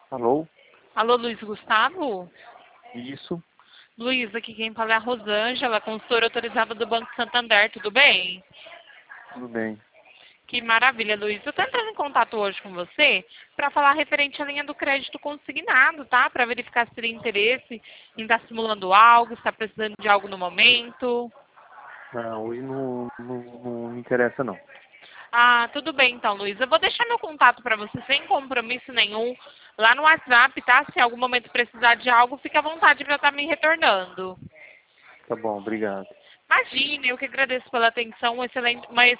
Alô? Alô, Luiz Gustavo? Isso, Luiz, aqui quem fala é a Rosângela, consultora autorizada do Banco Santander, tudo bem? tudo bem. Que maravilha, Luiz. Eu estou entrando em contato hoje com você para falar referente à linha do crédito consignado, tá? Para verificar se teria interesse em estar simulando algo, se está precisando de algo no momento. Não, hoje não me interessa não. Ah, tudo bem então, Luiz. Eu vou deixar meu contato para você sem compromisso nenhum lá no WhatsApp, tá? Se em algum momento precisar de algo, fique à vontade para estar me retornando. Tá bom, obrigado. Imagine, eu que agradeço pela atenção, uma